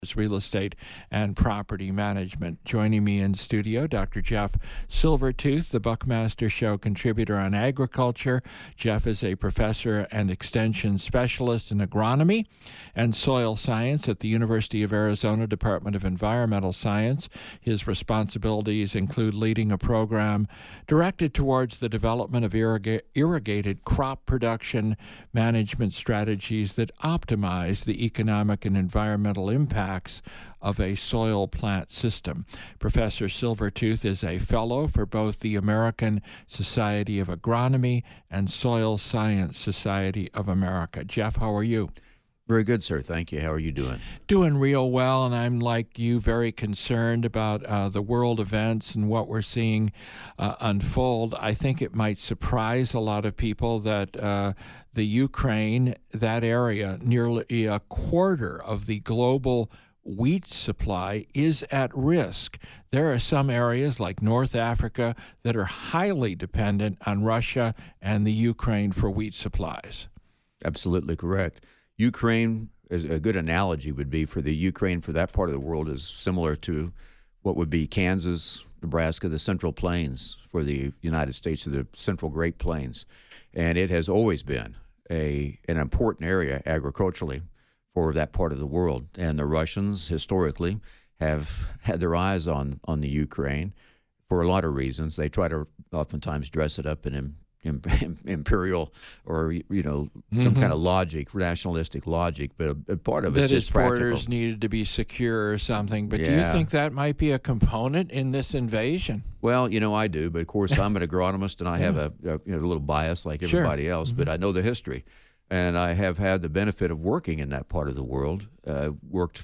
real estate and property management. Joining me in studio, Dr. Jeff Silvertooth, the Buckmaster Show contributor on agriculture. Jeff is a professor and extension specialist in agronomy and soil science at the University of Arizona Department of Environmental Science. His responsibilities include leading a program directed towards the development of irrigated crop production management strategies that optimize the economic and environmental impacts of a soil plant system. Professor Silvertooth is a fellow for both the American Society of Agronomy and Soil Science Society of America. Jeff, how are you? Very good, sir. Thank you. How are you doing? Doing real well, and I'm like you, very concerned about the world events and what we're seeing unfold. I think it might surprise a lot of people that the Ukraine, that area, nearly a quarter of the global wheat supply is at risk. There are some areas like North Africa that are highly dependent on Russia and the Ukraine for wheat supplies. Absolutely correct. Ukraine, is a good analogy would be for the Ukraine for that part of the world is similar to what would be Kansas, Nebraska, the Central Plains for the United States, or the Central Great Plains. And it has always been an important area agriculturally for that part of the world. And the Russians historically have had their eyes on the Ukraine for a lot of reasons. They try to oftentimes dress it up in imperial or, some kind of logic, rationalistic logic, but a part of it that is its practical. Borders needed to be secure or something. But do you Yeah. think that might be a component in this invasion? Well, I do, but of course I'm an agronomist and I have a little bias like everybody else, but I know the history. And I have had the benefit of working in that part of the world, worked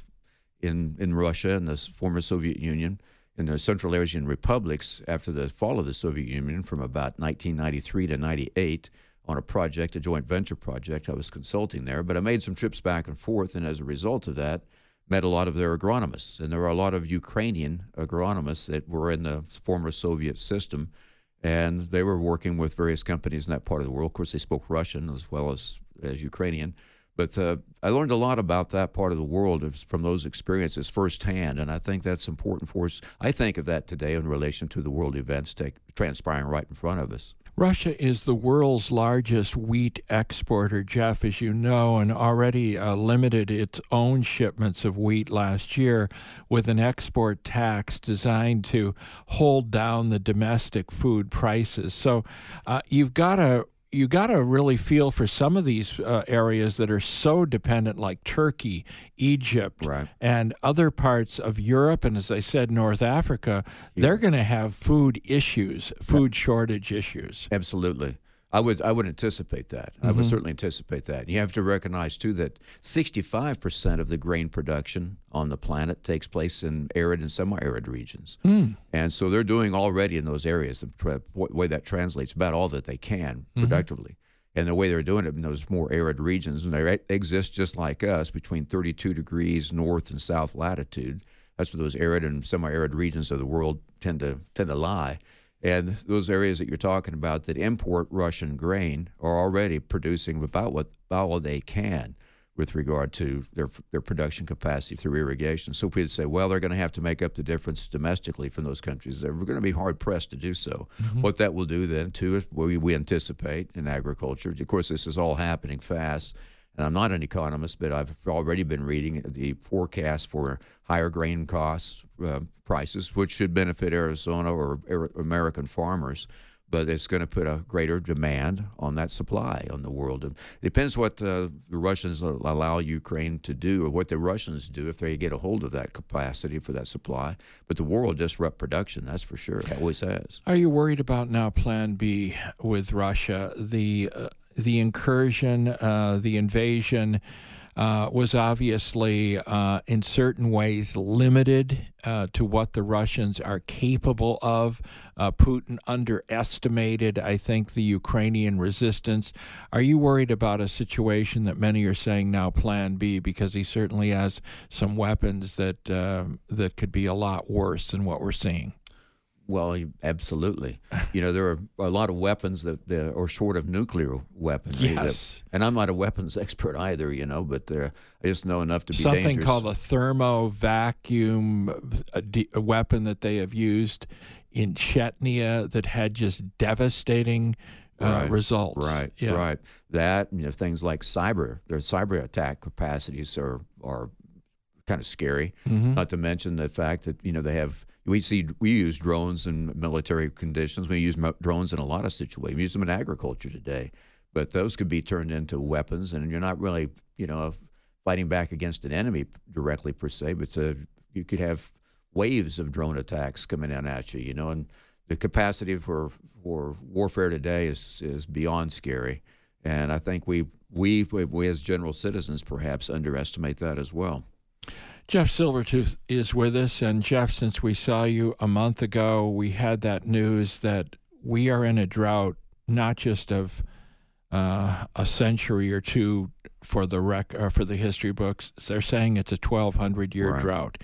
in Russia and the former Soviet Union, in the Central Asian republics after the fall of the Soviet Union from about 1993 to 98 on a project, a joint venture project. I was consulting there, but I made some trips back and forth, and as a result of that, met a lot of their agronomists. And there were a lot of Ukrainian agronomists that were in the former Soviet system, and they were working with various companies in that part of the world. Of course, they spoke Russian as well as Ukrainian. But I learned a lot about that part of the world from those experiences firsthand, and I think that's important for us. I think of that today in relation to the world events transpiring right in front of us. Russia is the world's largest wheat exporter, Jeff, as you know, and already limited its own shipments of wheat last year with an export tax designed to hold down the domestic food prices. So you got to really feel for some of these areas that are so dependent, like Turkey, Egypt, Right. and other parts of Europe, and as I said, North Africa. They're going to have food issues, food shortage issues. Absolutely. I would anticipate that. I would certainly anticipate that. And you have to recognize, too, that 65% of the grain production on the planet takes place in arid and semi-arid regions. And so they're doing already in those areas, the way that translates, about all that they can productively. And the way they're doing it in those more arid regions, and they exist just like us between 32 degrees north and south latitude. That's where those arid and semi-arid regions of the world tend to lie. And those areas that you're talking about that import Russian grain are already producing about all they can with regard to their production capacity through irrigation. So if we'd say, well, they're going to have to make up the difference domestically from those countries, they're going to be hard-pressed to do so. What that will do then, too, is we anticipate in agriculture. Of course, this is all happening fast. And I'm not an economist, but I've already been reading the forecast for higher grain costs, prices, which should benefit Arizona or American farmers. But it's going to put a greater demand on that supply on the world. It depends what the Russians allow Ukraine to do, or what the Russians do if they get a hold of that capacity for that supply. But the war will disrupt production, that's for sure. It always has. Are you worried about now Plan B with Russia? The incursion, the invasion was obviously in certain ways limited to what the Russians are capable of. Putin underestimated, I think, the Ukrainian resistance. Are you worried about a situation that many are saying now Plan B, because he certainly has some weapons that could be a lot worse than what we're seeing? Well, absolutely. There are a lot of weapons that are short of nuclear weaponry. Yes. And I'm not a weapons expert either, but I just know enough to be Something dangerous. called a thermo-vacuum a weapon that they have used in Chechnya that had just devastating results. Right, Yeah. right. That, things like their cyber attack capacities are kind of scary. Mm-hmm. Not to mention the fact that, we use drones in military conditions. We use drones in a lot of situations. We use them in agriculture today. But those could be turned into weapons, and you're not really, fighting back against an enemy directly per se, but you could have waves of drone attacks coming in at you, and the capacity for warfare today is beyond scary. And I think we as general citizens perhaps underestimate that as well. Jeff Silvertooth is with us. And Jeff, since we saw you a month ago, we had that news that we are in a drought, not just of a century or two for the history books. They're saying it's a 1,200-year drought.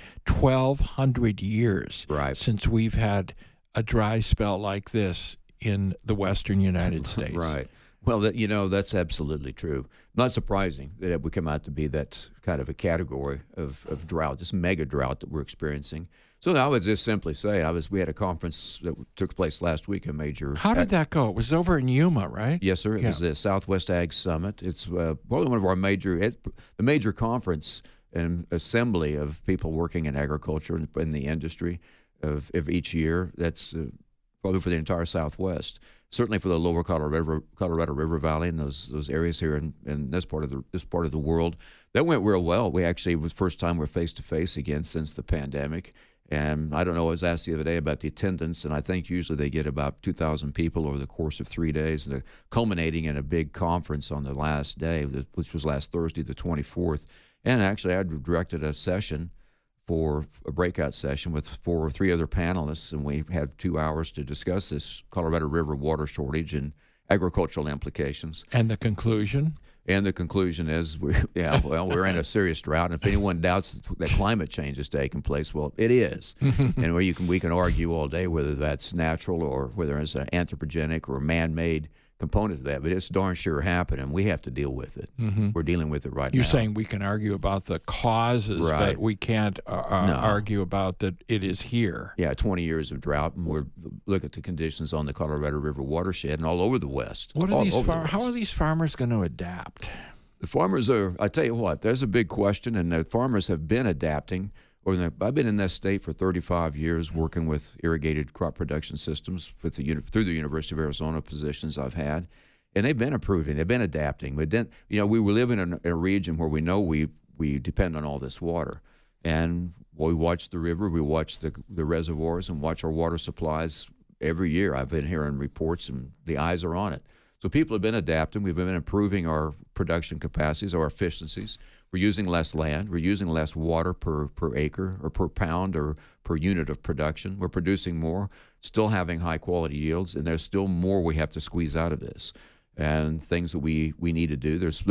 1,200 years since we've had a dry spell like this in the western United States. Right. Well, that's absolutely true. Not surprising that it would come out to be that kind of a category of drought, this mega drought that we're experiencing. So I would just simply say, we had a conference that took place last week, a major. How did that go? It was over in Yuma, right? Yes, sir. It was the Southwest Ag Summit. It's probably one of our the major conference and assembly of people working in agriculture and in the industry of each year. That's probably for the entire Southwest. Certainly for the lower Colorado River Valley and those areas here in this part of the world. That went real well. It was the first time we're face to face again since the pandemic. And I don't know, I was asked the other day about the attendance, and I think usually they get about 2,000 people over the course of 3 days, culminating in a big conference on the last day, which was last Thursday, the 24th. And actually, I directed a session for a breakout session with three other panelists, and we had 2 hours to discuss this Colorado River water shortage and agricultural implications. And the conclusion? And the conclusion is, we're in a serious drought. And if anyone doubts that climate change is taking place, well, it is. And we can argue all day whether that's natural or whether it's an anthropogenic or man-made component of that, but it's darn sure happening. We have to deal with it. Mm-hmm. We're dealing with it right now. You're saying we can argue about the causes, but we can't argue about that it is here. Yeah, 20 years of drought, and look at the conditions on the Colorado River watershed and all over the West. How are these farmers going to adapt? The farmers I tell you what, there's a big question, and the farmers have been adapting. I've been in this state for 35 years working with irrigated crop production systems through the University of Arizona positions I've had, and they've been improving. They've been adapting. But then, we live in a region where we know we depend on all this water. And we watch the river, we watch the reservoirs, and watch our water supplies every year. I've been hearing reports, and the eyes are on it. So people have been adapting. We've been improving our production capacities, our efficiencies. We're using less land. We're using less water per acre or per pound or per unit of production. We're producing more, still having high-quality yields, and there's still more we have to squeeze out of this. And things that we need to do. There's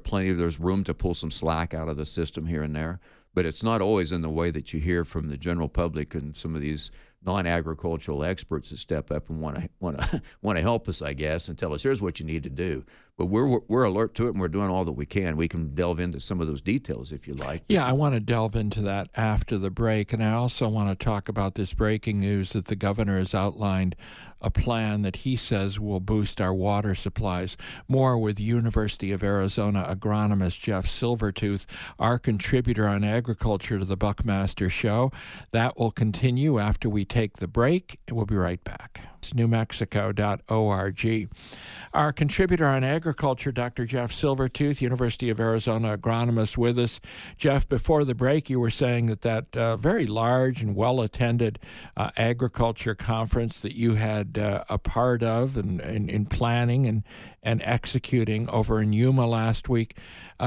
room to pull some slack out of the system here and there, but it's not always in the way that you hear from the general public and some of these non-agricultural experts that step up and want to help us, I guess, and tell us here's what you need to do. But we're alert to it, and we're doing all that we can. We can delve into some of those details if you like. Yeah, I want to delve into that after the break, and I also want to talk about this breaking news that the governor has outlined a plan that he says will boost our water supplies. More with University of Arizona agronomist Jeff Silvertooth, our contributor on agriculture to the Buckmaster Show. That will continue after we take the break, and we'll be right back. It's newmexico.org. Our contributor on agriculture, Dr. Jeff Silvertooth, University of Arizona agronomist, with us. Jeff, before the break, you were saying that very large and well-attended agriculture conference that you had a part of and in planning and executing over in Yuma last week.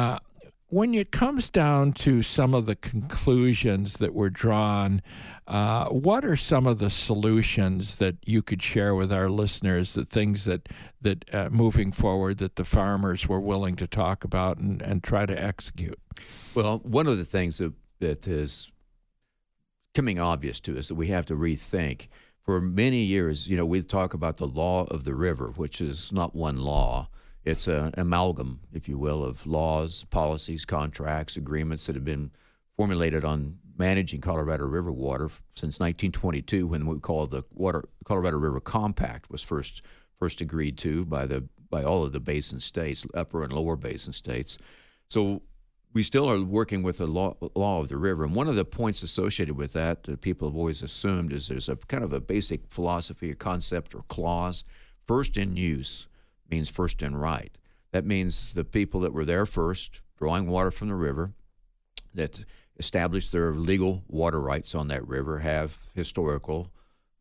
When it comes down to some of the conclusions that were drawn, what are some of the solutions that you could share with our listeners, the things that moving forward that the farmers were willing to talk about and try to execute? Well, one of the things that is coming obvious to us that we have to rethink, For many years, we talk about the law of the river, which is not one law. It's an amalgam, if you will, of laws, policies, contracts, agreements that have been formulated on managing Colorado River water since 1922, when we call the Colorado River Compact was first agreed to by all of the basin states, upper and lower basin states. So we still are working with the law of the river. And one of the points associated with that people have always assumed is there's a kind of a basic philosophy, a concept, or clause. First in use means first in right. That means the people that were there first, drawing water from the river, that established their legal water rights on that river, have historical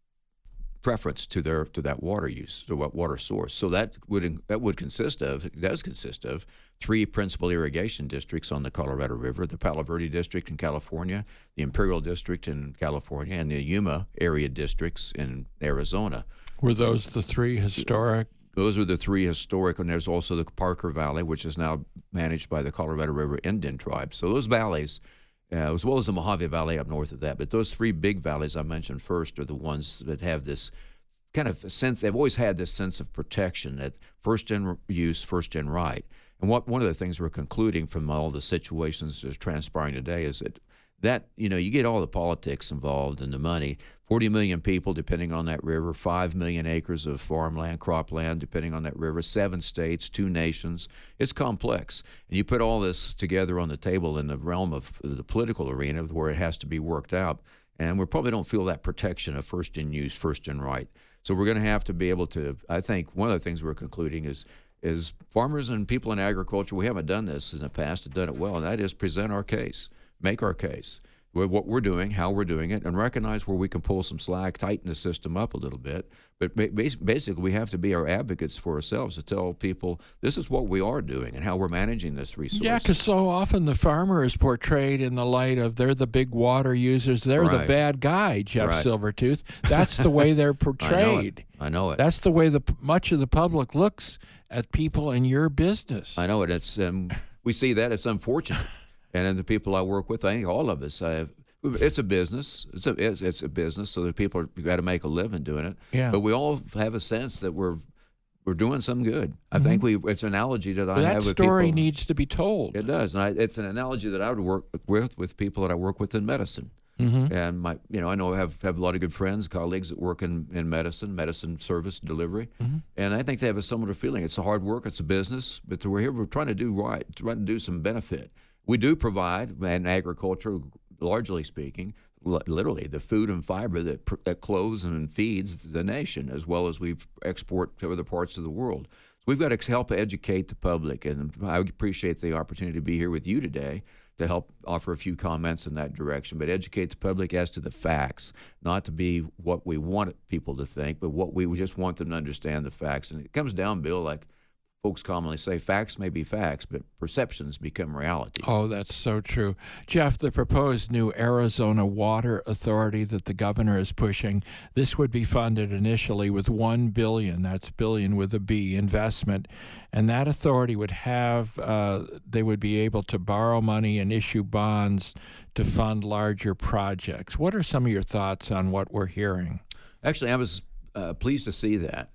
preference to that water use, to what water source. So that would consist of, it does consist of, 3 principal irrigation districts on the Colorado River: the Palo Verde District in California, the Imperial District in California, and the Yuma area districts in Arizona. Were those the 3 historic? Those are the 3 historic, and there's also the Parker Valley, which is now managed by the Colorado River Indian tribes. So those valleys, as well as the Mojave Valley up north of that, but those 3 big valleys I mentioned first are the ones that have this kind of sense. They've always had this sense of protection, that first in use, first in right. And one of the things we're concluding from all the situations that are transpiring today is that you get all the politics involved and the money. 40 million people depending on that river, 5 million acres of farmland, cropland depending on that river, 7 states, 2 nations. It's complex. And you put all this together on the table in the realm of the political arena where it has to be worked out. And we probably don't feel that protection of first in use, first in right. So we're going to have to be able to, I think one of the things we're concluding is farmers and people in agriculture, we haven't done this in the past and done it well, and that is present our case, make our case, what we're doing, how we're doing it, and recognize where we can pull some slack, tighten the system up a little bit. But basically, we have to be our advocates for ourselves to tell people this is what we are doing and how we're managing this resource. Yeah, because so often the farmer is portrayed in the light of they're the big water users, they're the bad guy, Jeff Silvertooth. That's the way they're portrayed. I know it. That's the way much of the public looks at people in your business. I know it. It's we see that. It's unfortunate. And then the people I work with, I think all of us, it's a business. It's a business, so that people have got to make a living doing it. Yeah. But we all have a sense that we're doing some good. I think it's an analogy that I have with people. That story needs to be told. It does. And it's an analogy that I would work with people that I work with in medicine. Mm-hmm. And I know I have a lot of good friends, colleagues that work in medicine service delivery, and I think they have a similar feeling. It's a hard work, it's a business, but we're here. We're trying to do right, trying to do some benefit. We do provide, in agriculture, largely speaking, literally the food and fiber that clothes and feeds the nation, as well as we export to other parts of the world. So we've got to help educate the public, and I appreciate the opportunity to be here with you today to help offer a few comments in that direction, but educate the public as to the facts, not to be what we want people to think, but what we just want them to understand the facts. And it comes down, Bill, like folks commonly say, facts may be facts, but perceptions become reality. Oh, that's so true. Jeff, the proposed new Arizona Water Authority that the governor is pushing, this would be funded initially with $1 billion, that's billion with a B, investment, and that authority would have, they would be able to borrow money and issue bonds to fund larger projects. What are some of your thoughts on what we're hearing? Actually, I was pleased to see that.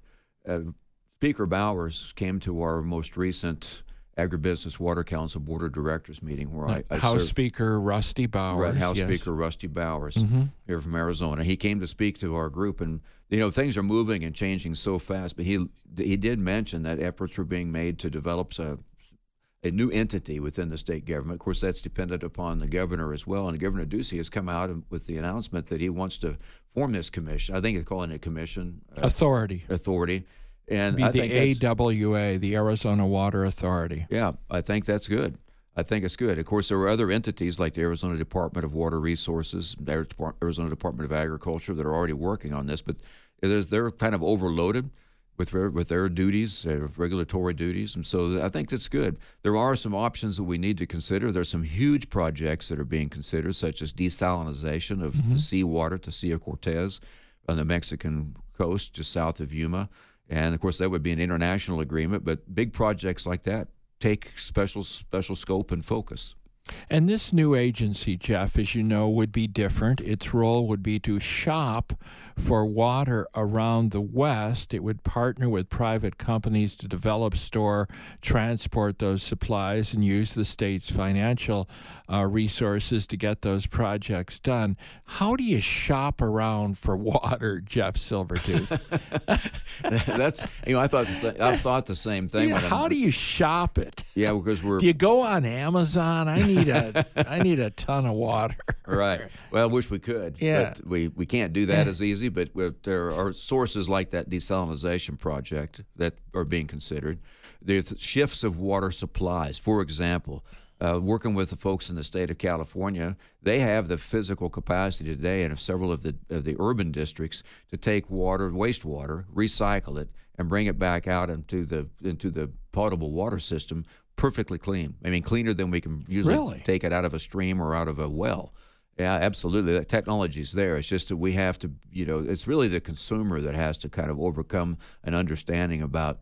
Speaker Bowers came to our most recent Agribusiness Water Council Board of Directors meeting where I House served. Speaker Rusty Bowers. House Speaker Rusty Bowers here from Arizona. He came to speak to our group, and things are moving and changing so fast. But he did mention that efforts were being made to develop a new entity within the state government. Of course, that's dependent upon the governor as well. And Governor Ducey has come out with the announcement that he wants to form this commission. I think he's calling it a commission. Authority. And I think the AWA, the Arizona Water Authority. Yeah, I think that's good. I think it's good. Of course, there are other entities like the Arizona Department of Water Resources, the Arizona Department of Agriculture that are already working on this, but they're kind of overloaded with their duties, their regulatory duties, and so I think that's good. There are some options that we need to consider. There's some huge projects that are being considered, such as desalinization of seawater to Sea of Cortez on the Mexican coast, just south of Yuma. And, of course, that would be an international agreement, but big projects like that take special scope and focus. And this new agency, Jeff, as you know, would be different. Its role would be to shop for water around the West. It would partner with private companies to develop, store, transport those supplies, and use the state's financial resources to get those projects done. How do you shop around for water, Jeff Silvertooth? I thought the same thing. Yeah, how do you shop it? Yeah, because Do you go on Amazon? I need a ton of water. Right. Well, I wish we could. Yeah. But we can't do that as easy, but there are sources like that desalination project that are being considered. There's shifts of water supplies. For example, working with the folks in the state of California, they have the physical capacity today in several of the urban districts to take wastewater, recycle it, and bring it back out into the potable water system perfectly clean. I mean, cleaner than we can usually take it out of a stream or out of a well. Yeah, absolutely. That technology's there. It's just that we have to, it's really the consumer that has to kind of overcome an understanding about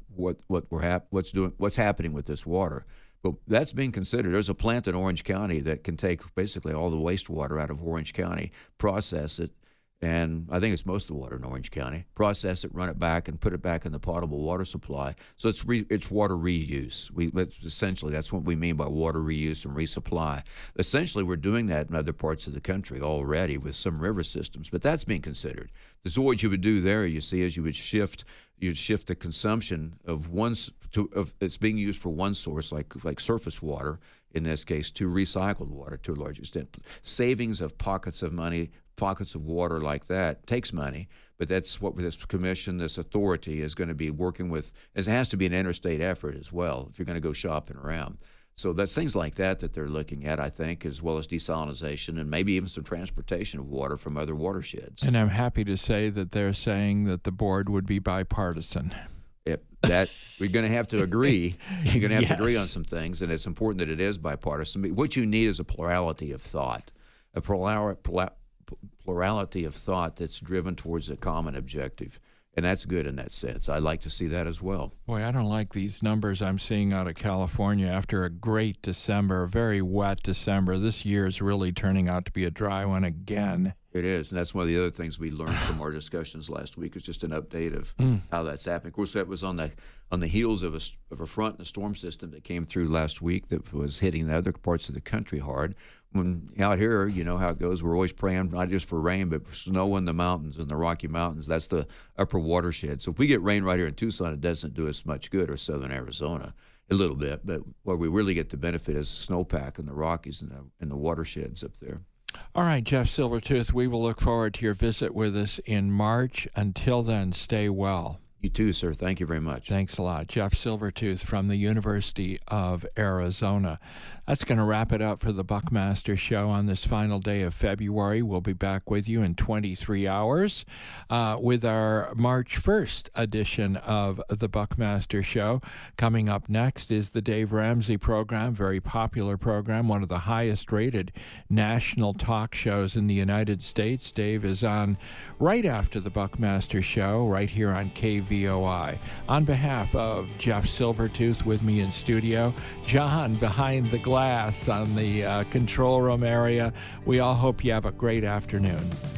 what's happening with this water. But that's being considered. There's a plant in Orange County that can take basically all the wastewater out of Orange County, process it, and I think it's most of the water in Orange County, process it, run it back, and put it back in the potable water supply. So it's water reuse. Essentially, that's what we mean by water reuse and resupply. Essentially, we're doing that in other parts of the country already with some river systems, but that's being considered. So what you would do there, you see, is you'd shift the consumption of it's being used for one source, like surface water, in this case, to recycled water to a large extent. Savings of pockets of money, pockets of water like that takes money, but that's what this commission, this authority is going to be working with. It has to be an interstate effort as well if you're going to go shopping around. So that's things like that they're looking at, I think, as well as desalination and maybe even some transportation of water from other watersheds. And I'm happy to say that they're saying that the board would be bipartisan. That we're going to have to agree. You're going to have to agree on some things, and it's important that it is bipartisan. What you need is a plurality of thought, a plurality of thought that's driven towards a common objective. And that's good in that sense. I'd like to see that as well. Boy, I don't like these numbers I'm seeing out of California after a great December, a very wet December. This year is really turning out to be a dry one again. It is, and that's one of the other things we learned from our discussions last week is just an update of how that's happening. Of course, that was on the heels of a front and a storm system that came through last week that was hitting the other parts of the country hard. When out here, you know how it goes. We're always praying not just for rain, but for snow in the mountains, in the Rocky Mountains. That's the upper watershed. So if we get rain right here in Tucson, it doesn't do us much good, or southern Arizona, a little bit. But where we really get the benefit is snowpack in the Rockies and the watersheds up there. All right, Jeff Silvertooth, we will look forward to your visit with us in March. Until then, stay well. You too, sir. Thank you very much. Thanks a lot. Jeff Silvertooth from the University of Arizona. That's going to wrap it up for the Buckmaster Show on this final day of February. We'll be back with you in 23 hours with our March 1st edition of the Buckmaster Show. Coming up next is the Dave Ramsey program, very popular program, one of the highest rated national talk shows in the United States. Dave is on right after the Buckmaster Show, right here on KVOI. On behalf of Jeff Silvertooth with me in studio, John behind the glass on the control room area, we all hope you have a great afternoon.